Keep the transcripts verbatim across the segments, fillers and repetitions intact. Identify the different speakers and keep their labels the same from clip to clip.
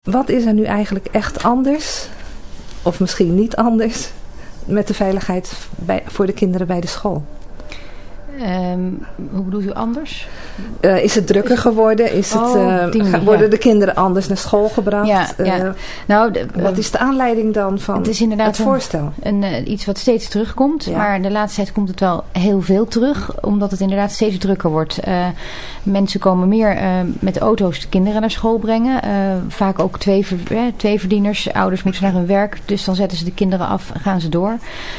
Speaker 1: Wat is er nu eigenlijk echt anders, of misschien niet anders, met de veiligheid bij, voor de kinderen bij de school?
Speaker 2: Um, hoe bedoelt u anders?
Speaker 1: Uh, is het drukker geworden? Is het,
Speaker 2: oh,
Speaker 1: uh,
Speaker 2: manier,
Speaker 1: gaan, worden
Speaker 2: ja.
Speaker 1: de kinderen anders naar school gebracht?
Speaker 2: Ja,
Speaker 1: uh,
Speaker 2: ja. Nou, de,
Speaker 1: wat is de aanleiding dan van het, is inderdaad het voorstel?
Speaker 2: Een, een, iets wat steeds terugkomt. Ja. Maar de laatste tijd komt het wel heel veel terug. Omdat het inderdaad steeds drukker wordt. Uh, mensen komen meer uh, met auto's de kinderen naar school brengen. Uh, vaak ook twee, ver, eh, twee verdieners. Ouders moeten naar hun werk. Dus dan zetten ze de kinderen af en gaan ze door.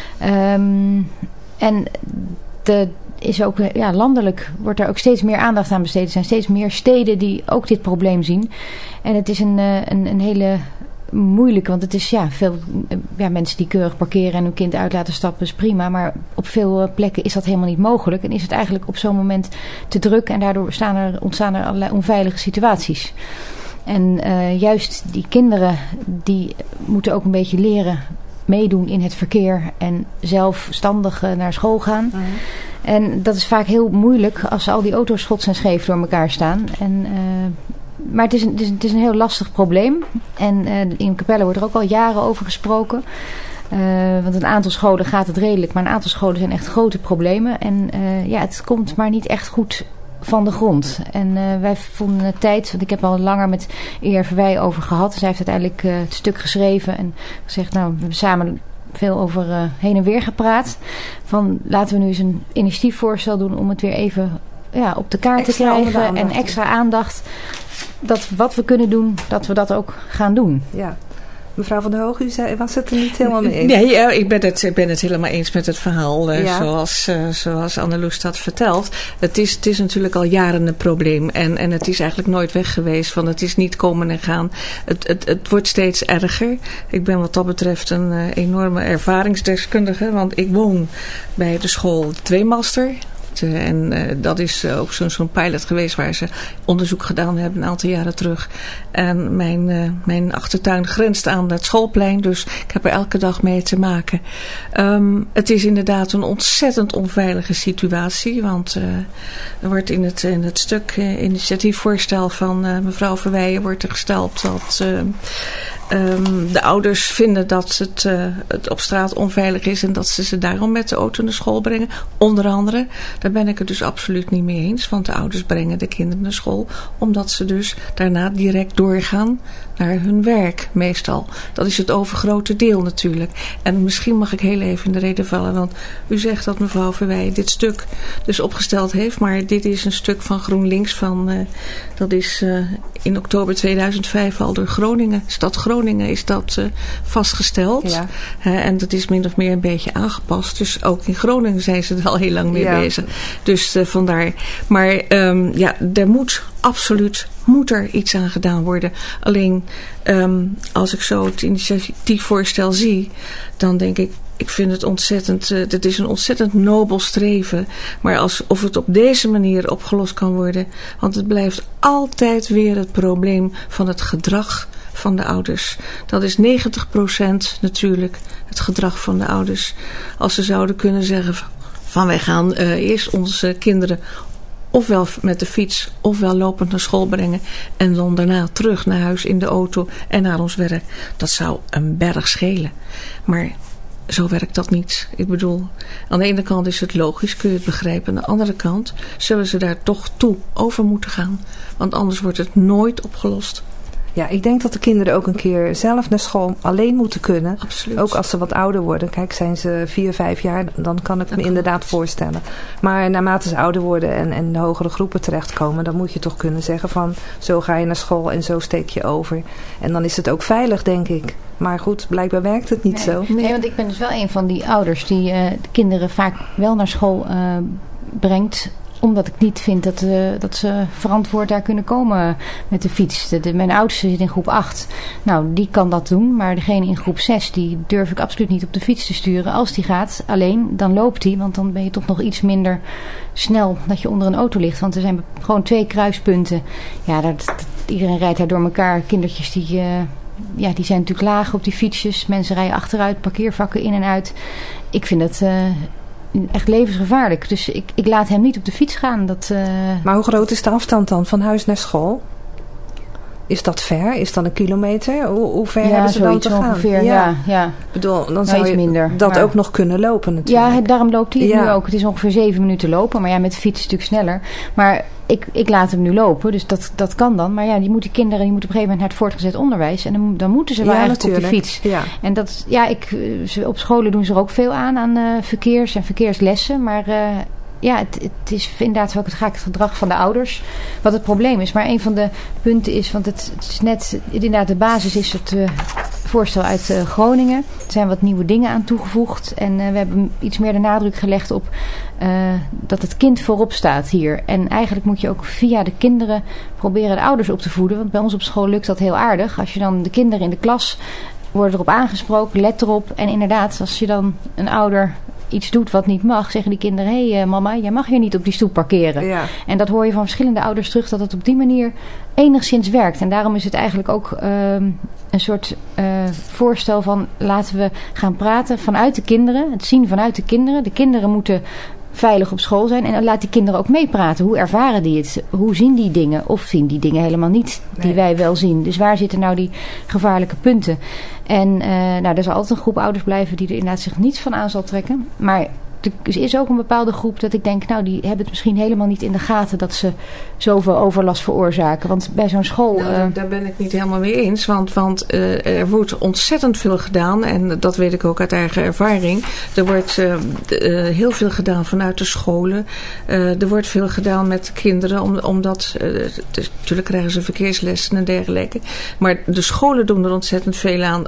Speaker 2: Um, en de... is ook, ja, landelijk wordt er ook steeds meer aandacht aan besteed. Er zijn steeds meer steden die ook dit probleem zien. En het is een, een, een hele moeilijke, want het is ja, veel ja, mensen die keurig parkeren en hun kind uit laten stappen is prima. Maar op veel plekken is dat helemaal niet mogelijk. En is het eigenlijk op zo'n moment te druk en daardoor staan er, ontstaan er allerlei onveilige situaties. En uh, juist die kinderen, die moeten ook een beetje leren meedoen in het verkeer en zelfstandig uh, naar school gaan. Mm. En dat is vaak heel moeilijk als al die auto's schots en scheef door elkaar staan. En, uh, maar het is, een, het, is een, het is een heel lastig probleem. En uh, in Capelle wordt er ook al jaren over gesproken. Uh, want een aantal scholen gaat het redelijk, maar een aantal scholen zijn echt grote problemen. En uh, ja, het komt maar niet echt goed van de grond. En uh, wij vonden het tijd, want ik heb al langer met E R Verwij over gehad. Zij heeft uiteindelijk uh, het stuk geschreven en gezegd, nou, we hebben samen veel over uh, heen en weer gepraat. Van laten we nu eens een initiatiefvoorstel doen om het weer even ja, op de kaart extra te krijgen. En extra aandacht. Dat wat we kunnen doen, dat we dat ook gaan doen.
Speaker 1: Ja. Mevrouw van der Hoog, u zei, was het er niet helemaal mee eens?
Speaker 3: Nee, ja, ik, ben het, ik ben het helemaal eens met het verhaal uh, ja. zoals, uh, zoals Anneloes dat vertelt. Het is, het is natuurlijk al jaren een probleem en, en het is eigenlijk nooit weg geweest. Van het is niet komen en gaan. Het, het, het wordt steeds erger. Ik ben wat dat betreft een uh, enorme ervaringsdeskundige, want ik woon bij de school Tweemaster. En uh, dat is uh, ook zo'n zo'n pilot geweest waar ze onderzoek gedaan hebben een aantal jaren terug. En mijn, uh, mijn achtertuin grenst aan het schoolplein, dus ik heb er elke dag mee te maken. Um, het is inderdaad een ontzettend onveilige situatie, want uh, er wordt in het, in het stuk uh, initiatiefvoorstel van uh, mevrouw Verweijen wordt er gesteld dat Uh, Um, de ouders vinden dat het, uh, het op straat onveilig is en dat ze ze daarom met de auto naar school brengen. Onder andere, daar ben ik het dus absoluut niet mee eens. Want de ouders brengen de kinderen naar school omdat ze dus daarna direct doorgaan naar hun werk meestal. Dat is het overgrote deel natuurlijk. En misschien mag ik heel even in de reden vallen, want u zegt dat mevrouw Verweijen dit stuk dus opgesteld heeft. Maar dit is een stuk van GroenLinks van, uh, dat is uh, in oktober tweeduizend vijf al door Groningen, stad Groningen is dat uh, vastgesteld. Ja. Uh, en dat is min of meer een beetje aangepast. Dus ook in Groningen zijn ze er al heel lang mee ja. bezig. Dus uh, vandaar. Maar um, ja, er moet absoluut moet er iets aan gedaan worden. Alleen um, als ik zo het initiatiefvoorstel zie, dan denk ik, ik vind het ontzettend, uh, het is een ontzettend nobel streven. Maar als, of het op deze manier opgelost kan worden. Want het blijft altijd weer het probleem van het gedrag van de ouders. Dat is negentig procent natuurlijk het gedrag van de ouders. Als ze zouden kunnen zeggen van wij gaan uh, eerst onze kinderen ofwel met de fiets ofwel lopend naar school brengen en dan daarna terug naar huis in de auto en naar ons werk. Dat zou een berg schelen. Maar zo werkt dat niet. Ik bedoel, aan de ene kant is het logisch, kun je het begrijpen. Aan de andere kant zullen ze daar toch toe over moeten gaan. Want anders wordt het nooit opgelost.
Speaker 1: Ja, ik denk dat de kinderen ook een keer zelf naar school alleen moeten kunnen.
Speaker 3: Absoluut.
Speaker 1: Ook als ze wat ouder worden. Kijk, zijn ze vier, vijf jaar, dan kan ik dan me inderdaad het. voorstellen. Maar naarmate ze ouder worden en, en de hogere groepen terechtkomen, dan moet je toch kunnen zeggen van, zo ga je naar school en zo steek je over. En dan is het ook veilig, denk ik. Maar goed, blijkbaar werkt het niet
Speaker 2: nee.
Speaker 1: zo.
Speaker 2: Nee, want ik ben dus wel een van die ouders die uh, de kinderen vaak wel naar school uh, brengt, omdat ik niet vind dat, uh, dat ze verantwoord daar kunnen komen met de fiets. De, de, mijn oudste zit in groep acht. Nou, die kan dat doen. Maar degene in groep zes, die durf ik absoluut niet op de fiets te sturen. Als die gaat alleen, dan loopt die. Want dan ben je toch nog iets minder snel dat je onder een auto ligt. Want er zijn gewoon twee kruispunten. Ja, dat, dat, iedereen rijdt daar door elkaar. Kindertjes die, uh, ja, die zijn natuurlijk laag op die fietsjes. Mensen rijden achteruit, parkeervakken in en uit. Ik vind het Uh, echt levensgevaarlijk. Dus ik, ik laat hem niet op de fiets gaan. Dat, uh...
Speaker 1: Maar hoe groot is de afstand dan van huis naar school? is dat ver? Is dat een kilometer? Hoe, hoe ver
Speaker 2: ja,
Speaker 1: hebben ze dan te gaan?
Speaker 2: Ongeveer, ja. ja, ja.
Speaker 1: Ik bedoel, dan
Speaker 2: nou,
Speaker 1: zou je
Speaker 2: minder,
Speaker 1: dat
Speaker 2: maar...
Speaker 1: ook nog kunnen lopen natuurlijk.
Speaker 2: Ja, daarom loopt hij
Speaker 1: ja.
Speaker 2: nu ook. Het is ongeveer zeven minuten lopen. Maar ja, met de fiets is het natuurlijk sneller. Maar ik, ik laat hem nu lopen. Dus dat, dat kan dan. Maar ja, die moeten kinderen die moeten op een gegeven moment naar het voortgezet onderwijs. En dan, dan moeten ze wel
Speaker 1: ja,
Speaker 2: eigenlijk
Speaker 1: natuurlijk.
Speaker 2: op de fiets.
Speaker 1: Ja.
Speaker 2: En dat, ja, ik, ze, op scholen doen ze er ook veel aan. Aan uh, verkeers en verkeerslessen. Maar... Uh, Ja, het, het is inderdaad ook het, ga ik het gedrag van de ouders. Wat het probleem is. Maar een van de punten is, want het, het is net, inderdaad de basis is het uh, voorstel uit uh, Groningen. Er zijn wat nieuwe dingen aan toegevoegd. En uh, we hebben iets meer de nadruk gelegd op uh, dat het kind voorop staat hier. En eigenlijk moet je ook via de kinderen proberen de ouders op te voeden. Want bij ons op school lukt dat heel aardig. Als je dan de kinderen in de klas worden erop aangesproken, let erop. En inderdaad, als je dan een ouder... iets doet wat niet mag, zeggen die kinderen... hé hey, mama, jij mag hier niet op die stoep parkeren.
Speaker 1: Ja.
Speaker 2: En dat hoor je van verschillende ouders terug... dat het op die manier enigszins werkt. En daarom is het eigenlijk ook uh, een soort uh, voorstel van... laten we gaan praten vanuit de kinderen. Het zien vanuit de kinderen. De kinderen moeten veilig op school zijn. En laat die kinderen ook meepraten. Hoe ervaren die het? Hoe zien die dingen? Of zien die dingen helemaal niet die nee. wij wel zien? Dus waar zitten nou die gevaarlijke punten? En uh, nou, er zal altijd een groep ouders blijven die er inderdaad zich niets van aan zal trekken. Maar er is ook een bepaalde groep dat ik denk, nou, die hebben het misschien helemaal niet in de gaten dat ze zoveel overlast veroorzaken. Want bij zo'n school...
Speaker 3: Nou, uh, daar ben ik niet helemaal mee eens. Want, want uh, er wordt ontzettend veel gedaan. En dat weet ik ook uit eigen ervaring. Er wordt uh, uh, heel veel gedaan vanuit de scholen. Uh, er wordt veel gedaan met de kinderen. Om, omdat, uh, dus, natuurlijk krijgen ze verkeerslessen en dergelijke. Maar de scholen doen er ontzettend veel aan.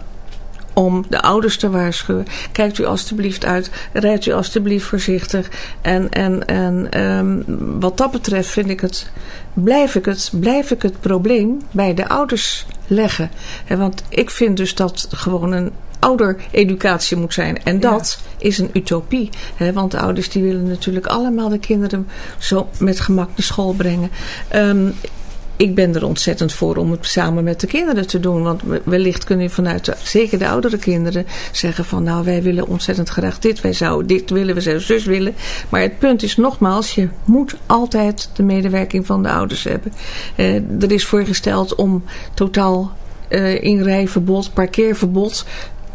Speaker 3: Om de ouders te waarschuwen. Kijkt u alstublieft uit. Rijdt u alstublieft voorzichtig. En, en, en um, wat dat betreft vind ik het, blijf ik het, blijf ik het probleem bij de ouders leggen. He, want ik vind dus dat gewoon een oudereducatie moet zijn. En dat ja. is een utopie. He, want de ouders die willen natuurlijk allemaal de kinderen zo met gemak naar school brengen. Um, Ik ben er ontzettend voor om het samen met de kinderen te doen. Want wellicht kun je vanuit de, zeker de oudere kinderen zeggen van... nou, wij willen ontzettend graag dit. Wij zouden dit willen, we zouden zus willen. Maar het punt is nogmaals, je moet altijd de medewerking van de ouders hebben. Uh, er is voorgesteld om totaal uh, inrijverbod, parkeerverbod...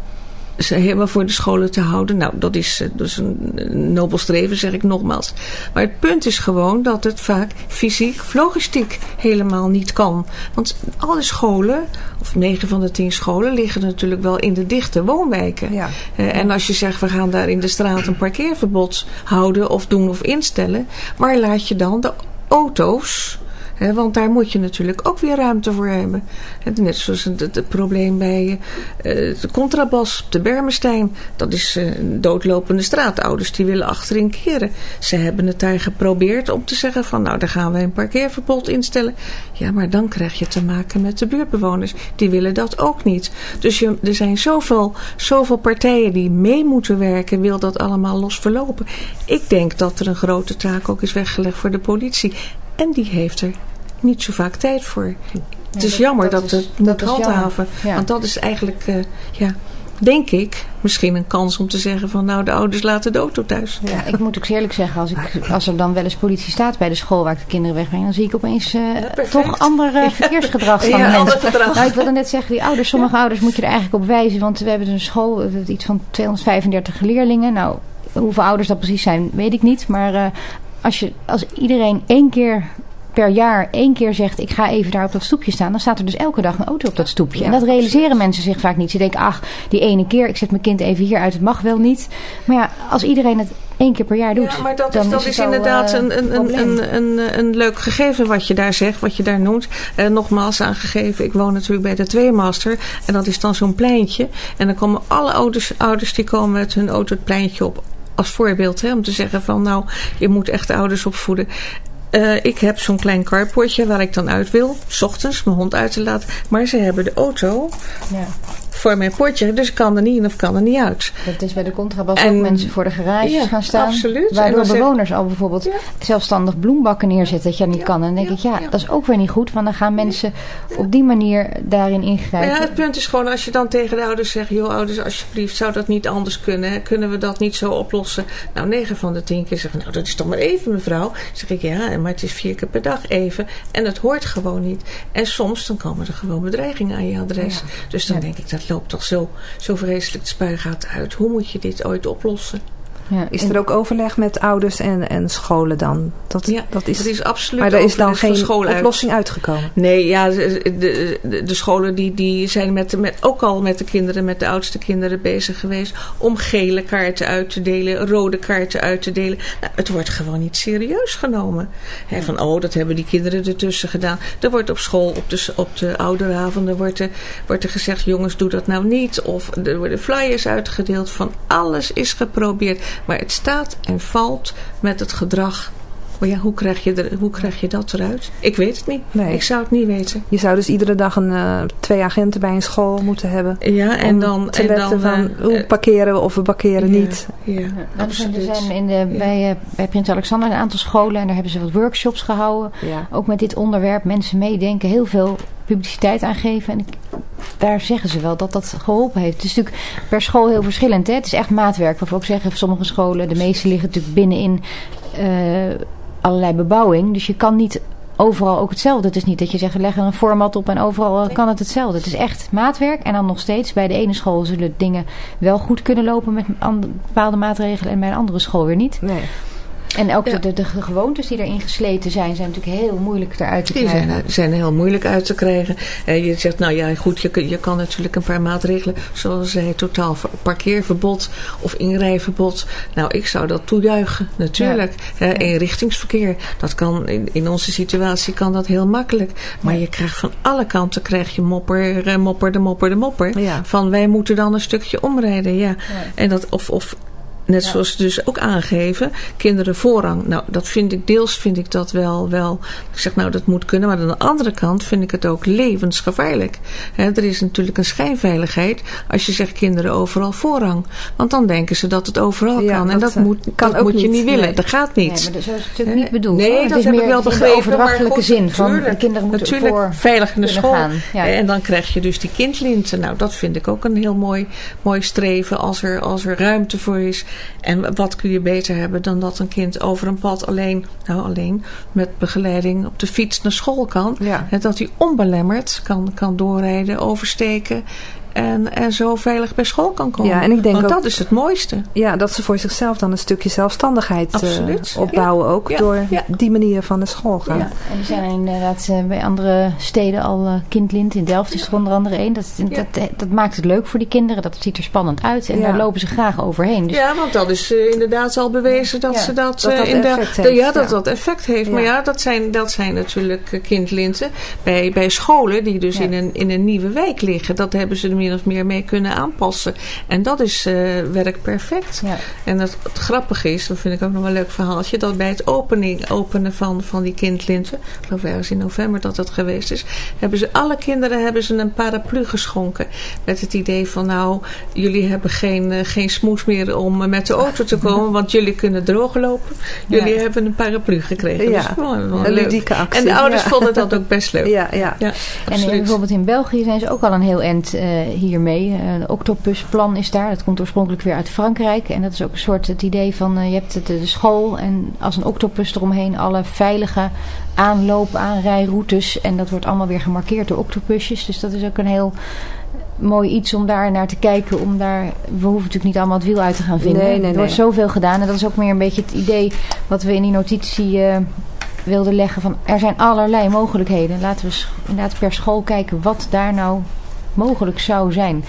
Speaker 3: ze helemaal voor de scholen te houden. Nou, dat is, dat is een nobel streven, zeg ik nogmaals. Maar het punt is gewoon dat het vaak fysiek, logistiek helemaal niet kan. Want alle scholen, of negen van de tien scholen, liggen natuurlijk wel in de dichte woonwijken. Ja. Uh, en als je zegt, we gaan daar in de straat een parkeerverbod houden of doen of instellen, waar laat je dan de auto's... He, want daar moet je natuurlijk ook weer ruimte voor hebben. He, net zoals het, het, het probleem bij uh, de Contrabas op de Bermenstein. Dat is uh, een doodlopende straat. Ouders die willen achterin keren. Ze hebben het daar geprobeerd om te zeggen van... nou, daar gaan we een parkeerverbod instellen. Ja, maar dan krijg je te maken met de buurtbewoners. Die willen dat ook niet. Dus je, er zijn zoveel, zoveel partijen die mee moeten werken... wil dat allemaal los verlopen. Ik denk dat er een grote taak ook is weggelegd voor de politie. En die heeft er niet zo vaak tijd voor. Ja, het is dat, jammer dat, dat het moet handhaven. Ja. Want dat is eigenlijk, uh, ja, denk ik, misschien een kans om te zeggen van... nou, de ouders laten de auto thuis.
Speaker 2: Ja, ik moet ook eerlijk zeggen, als, ik, als er dan wel eens politie staat bij de school waar ik de kinderen wegbreng... dan zie ik opeens uh, ja, toch ander uh, verkeersgedrag van ja, de mensen. Nou, ik wilde net zeggen, die ouders, sommige ja. ouders moet je er eigenlijk op wijzen... want we hebben een school, iets van tweehonderdvijfendertig leerlingen. Nou, hoeveel ouders dat precies zijn, weet ik niet. Maar uh, als, je, als iedereen één keer... per jaar één keer zegt, ik ga even daar op dat stoepje staan... dan staat er dus elke dag een auto op dat stoepje. Ja, en dat realiseren absoluut. Mensen zich vaak niet. Ze denken, ach, die ene keer, ik zet mijn kind even hier uit, het mag wel niet. Maar ja, als iedereen het één keer per jaar doet...
Speaker 3: Ja, maar dat
Speaker 2: dan
Speaker 3: is, dat
Speaker 2: is,
Speaker 3: is
Speaker 2: al,
Speaker 3: inderdaad
Speaker 2: uh,
Speaker 3: een, een, een, een, een, een leuk gegeven wat je daar zegt, wat je daar noemt. Uh, nogmaals aangegeven, ik woon natuurlijk bij de Tweemaster... en dat is dan zo'n pleintje. En dan komen alle ouders, ouders die komen met hun auto het pleintje op... als voorbeeld, hè, om te zeggen van, nou, je moet echt de ouders opvoeden... Uh, ik heb zo'n klein carportje waar ik dan uit wil. 's Ochtends mijn hond uit te laten. Maar ze hebben de auto ja. voor mijn potje. Dus ik kan er niet in of kan er niet uit.
Speaker 2: Dat is bij de contrabas ook mensen voor de garages ja, gaan staan.
Speaker 3: Absoluut.
Speaker 2: Waardoor bewoners zeg, al bijvoorbeeld ja. zelfstandig bloembakken neerzetten dat je dat niet ja, kan. En dan denk ja, ik, ja, ja, dat is ook weer niet goed. Want dan gaan mensen ja. op die manier daarin ingrijpen.
Speaker 3: Ja, het punt is gewoon als je dan tegen de ouders zegt, joh ouders, alsjeblieft, zou dat niet anders kunnen? Hè? Kunnen we dat niet zo oplossen? Nou, negen van de tien keer zeggen, nou dat is toch maar even mevrouw. Dan zeg ik, ja, maar het is vier keer per dag even. En het hoort gewoon niet. En soms dan komen er gewoon bedreigingen aan je adres. Ja. Dus dan ja. denk ik, dat loopt toch zo, zo vreselijk de spuigaat uit. Hoe moet je dit ooit oplossen?
Speaker 1: Ja, is er ook overleg met ouders en, en scholen dan? Dat,
Speaker 3: ja, dat is, dat is absoluut.
Speaker 1: Maar er is dan geen oplossing uit. uitgekomen?
Speaker 3: Nee, ja, de, de, de scholen die, die zijn met, met, ook al met de kinderen, met de oudste kinderen bezig geweest om gele kaarten uit te delen, rode kaarten uit te delen. Nou, het wordt gewoon niet serieus genomen. He, van, oh, dat hebben die kinderen ertussen gedaan. Er wordt op school, op de, op de ouderavonden, wordt er, wordt er gezegd, jongens, doe dat nou niet. Of er worden flyers uitgedeeld. Van alles is geprobeerd. Maar het staat en valt met het gedrag. Maar ja, hoe krijg je, er, hoe krijg je dat eruit? Ik weet het niet. Nee. Ik zou het niet weten.
Speaker 1: Je zou dus iedere dag een, uh, twee agenten bij een school moeten hebben.
Speaker 3: Ja, en dan...
Speaker 1: te
Speaker 3: en
Speaker 1: letten
Speaker 3: dan,
Speaker 1: van uh, hoe parkeren we of we parkeren
Speaker 3: ja,
Speaker 1: niet.
Speaker 3: Ja, ja, absoluut.
Speaker 2: Er zijn in de, bij, uh, bij Prins Alexander een aantal scholen. En daar hebben ze wat workshops gehouden.
Speaker 1: Ja.
Speaker 2: Ook met dit onderwerp. Mensen meedenken. Heel veel publiciteit aangeven. En ik, daar zeggen ze wel dat dat geholpen heeft. Het is natuurlijk per school heel verschillend. Hè? Het is echt maatwerk. Waarvoor ook zeggen, sommige scholen, de meeste liggen natuurlijk binnenin uh, allerlei bebouwing. Dus je kan niet overal ook hetzelfde. Het is niet dat je zegt, we leggen een format op en overal kan het hetzelfde. Het is echt maatwerk. En dan nog steeds, bij de ene school zullen dingen wel goed kunnen lopen met bepaalde maatregelen en bij een andere school weer niet.
Speaker 1: Nee.
Speaker 2: En ook
Speaker 3: ja.
Speaker 2: de, de, de gewoontes die erin gesleten zijn, zijn natuurlijk heel moeilijk eruit te krijgen.
Speaker 3: Die zijn, zijn heel moeilijk uit te krijgen. Uh, je zegt, nou ja, goed, je, je kan natuurlijk een paar maatregelen, zoals zij totaal parkeerverbod of inrijverbod. Nou, ik zou dat toejuichen, natuurlijk. Ja. Uh, eenrichtingsverkeer, dat kan, in, in onze situatie kan dat heel makkelijk. Maar ja. je krijgt van alle kanten, krijg je mopper, uh, mopper, de mopper, de mopper.
Speaker 1: Ja. Van,
Speaker 3: wij moeten dan een stukje omrijden, ja. ja. En dat, of... of Net ja. zoals ze dus ook aangeven, kinderen voorrang. Nou, dat vind ik deels vind ik dat wel, wel. Ik zeg nou, dat moet kunnen. Maar aan de andere kant vind ik het ook levensgevaarlijk. He, er is natuurlijk een schijnveiligheid als je zegt kinderen overal voorrang. Want dan denken ze dat het overal
Speaker 1: ja,
Speaker 3: kan.
Speaker 1: Dat,
Speaker 3: en dat, moet,
Speaker 1: kan
Speaker 3: dat moet je
Speaker 1: niet.
Speaker 3: niet willen.
Speaker 1: Nee.
Speaker 3: Dat gaat niet.
Speaker 2: Nee, maar zo is het natuurlijk niet bedoeld.
Speaker 3: Nee,
Speaker 2: hoor.
Speaker 3: dat
Speaker 2: het is
Speaker 3: heb
Speaker 2: meer
Speaker 3: ik wel begrepen.
Speaker 2: In de overdrachtelijke
Speaker 3: goed,
Speaker 2: zin van
Speaker 3: tuurlijk,
Speaker 2: de kinderen moeten
Speaker 3: natuurlijk
Speaker 2: voor
Speaker 3: veilig in de school.
Speaker 2: Gaan. Ja.
Speaker 3: En dan krijg je dus die kindlinten. Nou, dat vind ik ook een heel mooi, mooi streven als er, als er ruimte voor is. En wat kun je beter hebben dan dat een kind over een pad alleen, nou alleen, met begeleiding op de fiets naar school kan.
Speaker 1: Ja.
Speaker 3: En dat hij onbelemmerd kan, kan doorrijden, oversteken. En, en zo veilig bij school kan komen.
Speaker 1: Ja, en ik denk
Speaker 3: Want
Speaker 1: ook,
Speaker 3: dat is het mooiste.
Speaker 1: Ja, dat ze voor zichzelf dan een stukje zelfstandigheid uh, opbouwen.
Speaker 3: Ja.
Speaker 1: Ook
Speaker 3: Ja.
Speaker 1: door
Speaker 3: Ja.
Speaker 1: die manier van de school gaan.
Speaker 2: Ja. En er zijn inderdaad uh, bij andere steden al uh, kindlint. In Delft is er onder andere één. Dat, dat,
Speaker 3: Ja.
Speaker 2: dat, dat maakt het leuk voor die kinderen. Dat ziet er spannend uit. En
Speaker 1: Ja.
Speaker 2: daar lopen ze graag overheen. Dus
Speaker 3: Ja, want dat is uh, inderdaad al bewezen dat
Speaker 2: ja.
Speaker 3: ze dat,
Speaker 1: dat, dat
Speaker 3: uh, in
Speaker 1: effect
Speaker 3: de,
Speaker 1: heeft.
Speaker 3: Ja, dat
Speaker 1: ja.
Speaker 3: dat effect heeft.
Speaker 1: Ja.
Speaker 3: Maar ja, dat zijn, dat zijn natuurlijk uh, kindlinten bij, bij scholen die dus
Speaker 2: Ja.
Speaker 3: in, een, in een nieuwe wijk liggen. Dat hebben ze er min of meer mee kunnen aanpassen. En dat is uh, werkt perfect.
Speaker 2: Ja.
Speaker 3: En het, het grappige is, dat vind ik ook nog wel een leuk verhaaltje, dat bij het opening, openen van, van die kindlinten, ik geloof ergens in november dat dat geweest is, hebben ze alle kinderen hebben ze een paraplu geschonken. Met het idee van nou, jullie hebben geen, uh, geen smoes meer om uh, met de auto te komen, want jullie kunnen droog lopen. Jullie
Speaker 2: Ja.
Speaker 3: hebben een paraplu gekregen.
Speaker 1: Ja.
Speaker 3: Dus gewoon, wel
Speaker 1: Een
Speaker 3: leuk.
Speaker 1: ludieke actie.
Speaker 3: En de ouders
Speaker 1: Ja.
Speaker 3: vonden dat ook best leuk.
Speaker 1: Ja, ja.
Speaker 3: Ja,
Speaker 2: En
Speaker 3: absoluut.
Speaker 2: in, bijvoorbeeld in België zijn ze ook al een heel eind uh, hiermee. Uh, een octopusplan is daar. Dat komt oorspronkelijk weer uit Frankrijk. En dat is ook een soort het idee van uh, je hebt de, de school en als een octopus eromheen alle veilige aanloop, aanrijroutes. En dat wordt allemaal weer gemarkeerd door octopusjes. Dus dat is ook een heel mooi iets om daar naar te kijken. Om daar, we hoeven natuurlijk niet allemaal het wiel uit te gaan vinden.
Speaker 1: Nee, nee,
Speaker 2: er wordt
Speaker 1: nee.
Speaker 2: zoveel gedaan. En dat is ook meer een beetje het idee wat we in die notitie uh, wilden leggen. Van er zijn allerlei mogelijkheden. Laten we inderdaad per school kijken wat daar nou mogelijk zou zijn.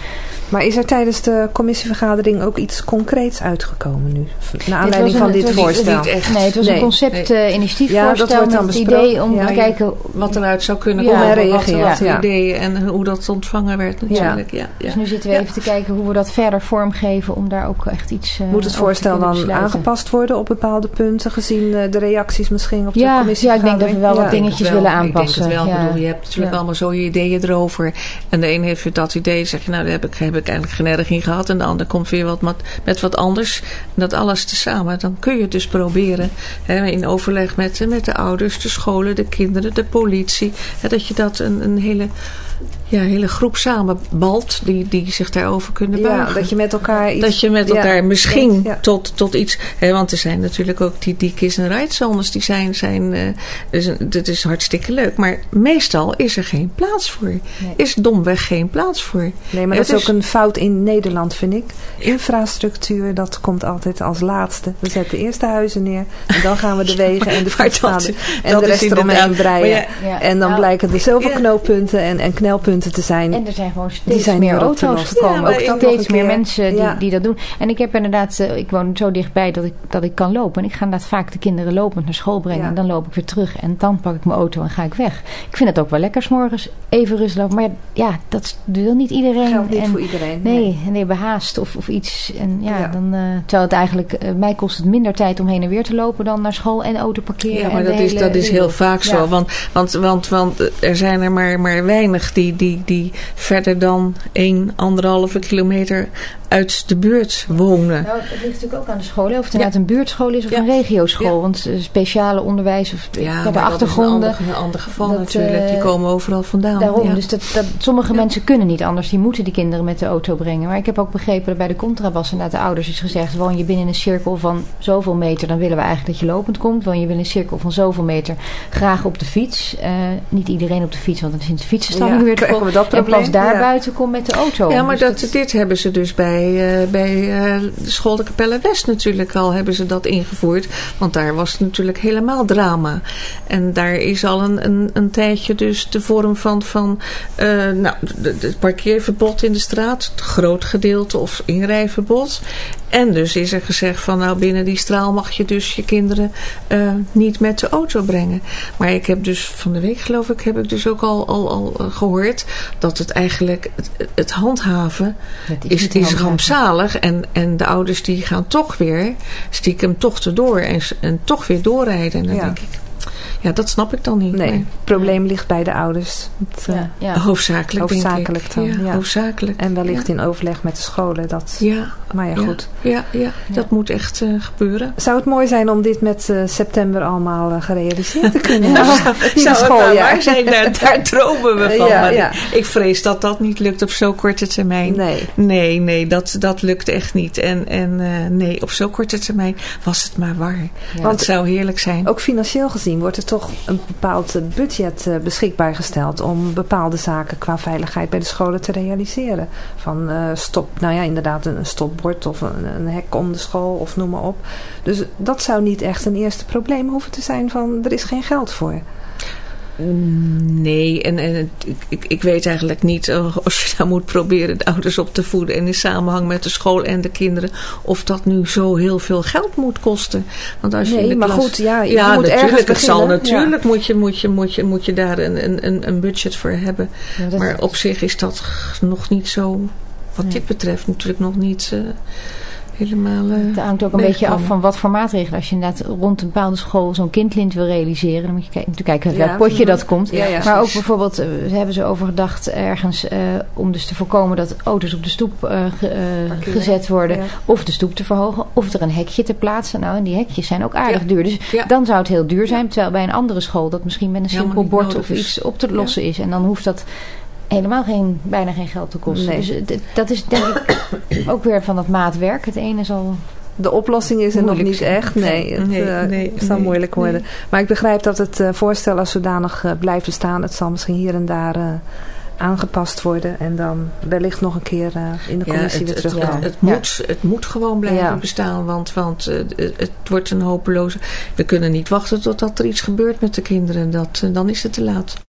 Speaker 1: Maar is er tijdens de commissievergadering ook iets concreets uitgekomen nu? Naar aanleiding
Speaker 2: een,
Speaker 1: van dit voorstel?
Speaker 2: Niet echt. Nee, het was nee. een concept-initiatiefvoorstel nee. uh, ja, met het idee om ja, te kijken
Speaker 3: wat eruit zou kunnen
Speaker 2: ja,
Speaker 3: komen.
Speaker 1: Hoe reageert,
Speaker 3: wat, wat
Speaker 1: ja.
Speaker 3: ideeën en hoe dat ontvangen werd natuurlijk. Ja. Ja, ja.
Speaker 2: Dus nu zitten we even ja. te kijken hoe we dat verder vormgeven om daar ook echt iets uh,
Speaker 1: Moet het voorstel dan besluiten. Aangepast worden op bepaalde punten gezien uh, de reacties misschien op de ja, commissievergadering?
Speaker 2: Ja, ik denk dat we wel wat dingetjes
Speaker 3: wel,
Speaker 2: willen aanpassen.
Speaker 3: Ik denk het wel.
Speaker 2: Ja.
Speaker 3: Bedoel, je hebt natuurlijk ja. allemaal zo je ideeën erover. En de een heeft weer dat idee. Zeg je, nou daar heb ik, heb ik eigenlijk geen erg in gehad. En de ander komt weer wat met, met wat anders. En dat alles tezamen. Dan kun je het dus proberen. Hè, in overleg met, met de ouders, de scholen, de kinderen, de politie. Hè, dat je dat een, een hele... Ja, een hele groep samenbalt die, die zich daarover kunnen buigen.
Speaker 1: Ja, dat je met elkaar iets...
Speaker 3: Dat je met elkaar ja, misschien
Speaker 1: ja.
Speaker 3: tot, tot iets... Hè, want er zijn natuurlijk ook die, die kiss and ride zones. Die zijn... zijn uh, dus, dat is hartstikke leuk. Maar meestal is er geen plaats voor. Nee. Is domweg geen plaats voor.
Speaker 1: Nee, maar dat is ook een fout in Nederland, vind ik. Infrastructuur, dat komt altijd als laatste. We zetten eerst de huizen neer. En dan gaan we de wegen en de fietspaden. En de rest eromheen breien. Ja, ja. En dan nou, blijken er zoveel ja. knooppunten en, en knelpunten te zijn.
Speaker 2: En er zijn gewoon steeds zijn meer auto's gekomen. Ja, ook steeds meer mensen die, ja. die dat doen. En ik heb inderdaad, uh, ik woon zo dichtbij dat ik, dat ik kan lopen. En ik ga inderdaad vaak de kinderen lopend naar school brengen. Ja. En dan loop ik weer terug. En dan pak ik mijn auto en ga ik weg. Ik vind het ook wel lekker 's morgens even rustig lopen. Maar ja, dat wil niet iedereen.
Speaker 1: Geldt niet
Speaker 2: en,
Speaker 1: voor iedereen.
Speaker 2: Nee,
Speaker 1: nee.
Speaker 2: en je behaast of, of iets. En ja, ja. dan, uh, terwijl het eigenlijk, uh, mij kost het minder tijd om heen en weer te lopen dan naar school en auto parkeren.
Speaker 3: Ja, maar
Speaker 2: en
Speaker 3: dat,
Speaker 2: is,
Speaker 3: hele, dat is heel vaak zo.
Speaker 2: Ja.
Speaker 3: Want, want, want, want er zijn er maar, maar weinig die, die, die verder dan één, anderhalve kilometer uit de buurt wonen.
Speaker 2: Nou, het ligt natuurlijk ook aan de scholen. Of het inderdaad ja. een buurtschool is of ja. een regioschool. Ja. Want uh, speciale onderwijs of
Speaker 3: ja,
Speaker 2: de achtergronden.
Speaker 3: Dat is een ander, een ander geval dat, natuurlijk. Die komen overal vandaan.
Speaker 2: Daarom.
Speaker 3: Ja.
Speaker 2: Dus dat, dat, sommige ja. mensen kunnen niet anders. Die moeten die kinderen met de auto brengen. Maar ik heb ook begrepen dat bij de contrabas inderdaad de ouders is gezegd. Woon je binnen een cirkel van zoveel meter, dan willen we eigenlijk dat je lopend komt. Woon je binnen een cirkel van zoveel meter, graag op de fiets. Uh, niet iedereen op de fiets, want dan is de fietsenstalling ja, weer te vol. En pas daar ja. buiten komt met de auto.
Speaker 3: Ja, maar
Speaker 2: dus
Speaker 3: dat, dat, dit hebben ze dus bij, uh, bij uh, de school de Capelle West natuurlijk al hebben ze dat ingevoerd. Want daar was het natuurlijk helemaal drama. En daar is al een, een, een tijdje dus de vorm van, van uh, nou, het parkeerverbod in de straat. Het groot gedeelte of inrijverbod. En dus is er gezegd van nou binnen die straal mag je dus je kinderen uh, niet met de auto brengen. Maar ik heb dus van de week geloof ik heb ik dus ook al, al, al gehoord dat het eigenlijk het, het handhaven is, is, is rampzalig. En, en de ouders die gaan toch weer stiekem toch erdoor en, en toch weer doorrijden. En dan ja. denk ik, ja, dat snap ik dan niet.
Speaker 1: Nee, het probleem ligt bij de ouders. Het,
Speaker 2: ja, ja.
Speaker 3: Hoofdzakelijk,
Speaker 1: hoofdzakelijk
Speaker 3: denk ik.
Speaker 1: dan.
Speaker 3: Ja,
Speaker 1: ja.
Speaker 3: Hoofdzakelijk.
Speaker 1: En wellicht
Speaker 3: ja.
Speaker 1: in overleg met de scholen. Dat,
Speaker 3: ja.
Speaker 1: Maar ja, goed.
Speaker 3: Ja, ja, ja. ja. dat moet echt uh, gebeuren.
Speaker 1: Zou het mooi zijn om dit met uh, september allemaal uh, gerealiseerd te kunnen?
Speaker 3: Ja, zou zou school, het nou ja. waar zijn? Daar, daar dromen we van.
Speaker 1: Ja,
Speaker 3: maar
Speaker 1: ja.
Speaker 3: Ik vrees dat dat niet lukt op zo'n korte termijn.
Speaker 1: Nee,
Speaker 3: nee, nee dat, dat lukt echt niet. En, en uh, nee, op zo'n korte termijn was het maar waar. Ja. Want het zou heerlijk zijn.
Speaker 1: Ook financieel gezien wordt er toch een bepaald budget uh, beschikbaar gesteld om bepaalde zaken qua veiligheid bij de scholen te realiseren. Van uh, stop, nou ja, inderdaad een stopbord of een, een hek om de school of noem maar op. Dus dat zou niet echt een eerste probleem hoeven te zijn van er is geen geld voor.
Speaker 3: Nee, en, en ik, ik weet eigenlijk niet als je nou moet proberen de ouders op te voeden en in samenhang met de school en de kinderen of dat nu zo heel veel geld moet kosten. Want als je
Speaker 1: nee,
Speaker 3: in de
Speaker 1: maar
Speaker 3: klas,
Speaker 1: goed, ja, je
Speaker 3: ja
Speaker 1: moet
Speaker 3: natuurlijk, het zal
Speaker 1: beginnen.
Speaker 3: natuurlijk
Speaker 1: Ja.
Speaker 3: moet, je, moet, je, moet, je, moet je daar een, een, een budget voor hebben. Ja, maar op zich is dat nog niet zo, wat nee. dit betreft natuurlijk nog niet uh, helemaal uh,
Speaker 2: het hangt ook een beetje af van wat voor maatregelen. Als je inderdaad rond een bepaalde school zo'n kindlint wil realiseren, dan moet je kijken, kijken welk ja, potje dat komt.
Speaker 1: Ja, ja,
Speaker 2: maar ook bijvoorbeeld, uh, hebben ze over gedacht ergens uh, om dus te voorkomen dat auto's op de stoep uh, ge, uh, gezet worden. Ja. Of de stoep te verhogen. Of er een hekje te plaatsen. Nou, en die hekjes zijn ook aardig ja. duur. Dus ja. dan zou het heel duur zijn. Terwijl bij een andere school dat misschien met een simpel bord of iets op te lossen ja. is. En dan hoeft dat helemaal geen, bijna geen geld te kosten. Nee. Dus d- dat is denk ik ook weer van dat maatwerk. Het ene zal...
Speaker 1: De oplossing is er nog niet zijn. echt. Nee, het nee, uh, nee, zal nee, moeilijk worden. Nee. Maar ik begrijp dat het uh, voorstel als zodanig uh, blijft bestaan. Het zal misschien hier en daar uh, aangepast worden. En dan wellicht nog een keer uh, in de commissie ja, het, weer terugkomen.
Speaker 3: Het, het, het, ja. moet, het moet gewoon blijven ja. bestaan. Want, want uh, het wordt een hopeloze... We kunnen niet wachten totdat er iets gebeurt met de kinderen. Dat, uh, dan is het te laat.